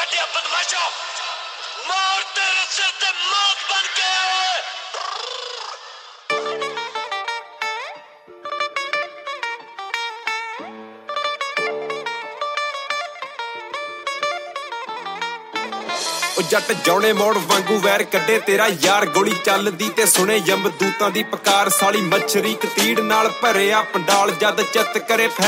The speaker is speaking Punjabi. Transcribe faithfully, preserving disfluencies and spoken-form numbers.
दिया बदमाशों, मौत तेरे सिर ते मौत बन के आए। ਜੱਟ ਜੌਣੇ ਮੋੜ ਵਾਂਗੂ ਵੈਰ ਕੱਢੇ ਤੇਰਾ ਯਾਰ, ਗੋਲੀ ਚੱਲਦੀ ਤੇ ਸੁਣੇ ਯਮਦੂਤਾਂ ਦੀ ਪੁਕਾਰ, ਸਾਲੀ ਮੱਛਰੀ ਕਤੀੜ ਨਾਲ ਭਰਿਆ ਪੰਡਾਲ, ਜਦ ਚਿੱਤ ਕਰੇ